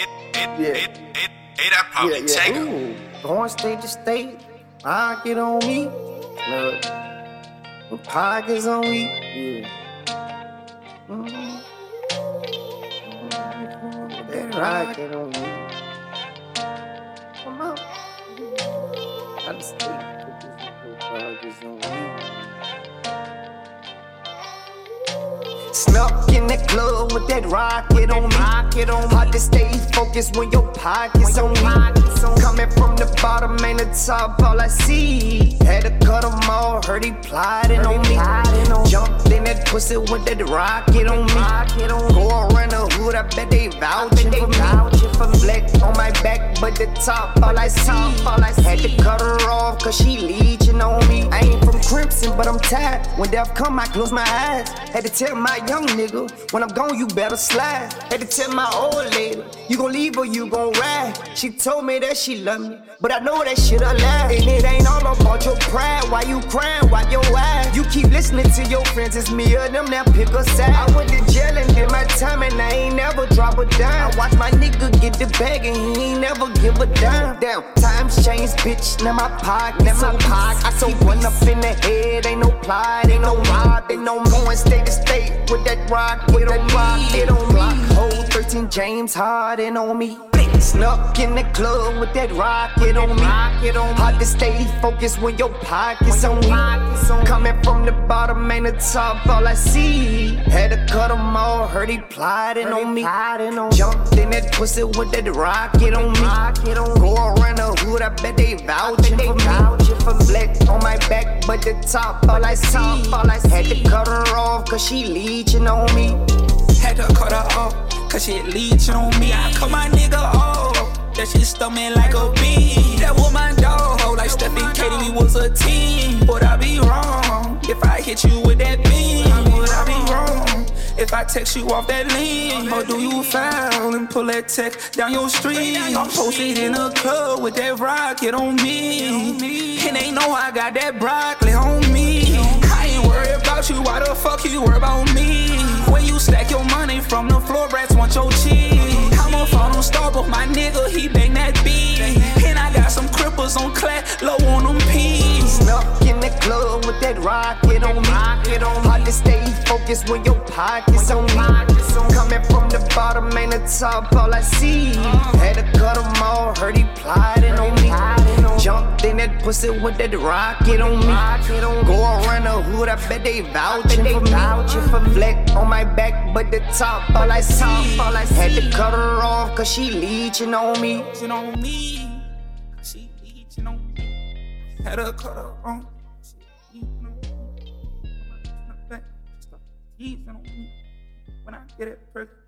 That probably take her. Ooh, going state to state, pocket on me. Look, the pockets on me. Yeah. That rocket on me. Come on. Gotta stay focused with the pockets on me. Snuck in the club with that rocket on me. Hard to stay focused when your pockets on me. Coming from the bottom, ain't the top, all I see. Had to cut them all, heard he plotting on me. Jumped in that pussy with that rocket on me. Go around the hood, I bet they vouching for me. Black on my back, but the top, all I see. Had to cut her off, cause she leeching on me. I ain't from Crimson, but I'm tired. When death come, I close my eyes. Had to tell my young nigga, when I'm gone, you better slide. Had to tell my old lady, you gon' leave or you gon' ride. She told me that she love me, but I know that shit a lie. And it ain't all about your pride. Why you crying? Why your eyes? You keep listening to your friends, it's me or them, now pick a side. I went to jail and did my time, and I ain't never drop a dime. I watch my nigga get the bag, and he ain't never give a dime. Damn, times change, bitch, now my pocket, I so one up in the head, ain't no plot, ain't no rob, ain't no going state to state with that rock, with a rocket on me. Hold 13 James Harden on me. Snuck in the club with that rocket on me. Hard to stay focused when your pockets on me. Coming from the bottom, ain't the top, all I see. Had to cut them all, heard he plotting on me. Jumped in that pussy with that rocket on me. Go around the hood, I bet they vouching for me. Black on my back, but the top, all I see. Had to cut her off, cause she leeching on me. Had to cut her off, cause she leeching on me. I cut my nigga off, that shit stuck me like a bee. That was my dog, like Steph and Katie, we was a team. Would I be wrong if I hit you with that beam? Would I be wrong if I text you off that lean? Or do you foul and pull that text down your street? I'm posted in a club with that rocket on me. And they know I got that broccoli on me. I ain't worried about you, why the fuck you worry about me? When you stack your money from the floor, brats want your cheese. I'ma fall on Starbucks, my nigga, he bang that beat. And I got some cripples on clap, low on them peas. Snuck in the club with that rocket on me. Hard to stay focused when your pockets on me. Coming from the bottom, ain't the top, all I see. Had to cut them all, heard he plotting on me. Jumped in that pussy with that rocket on me. Go around the hood, I bet they vouching for me. Black on my back, but the top, all I see. Had to cut her off, cause she leeching on me. She leeching on me. Had to cut her off. She leeching on me. When I get it perky.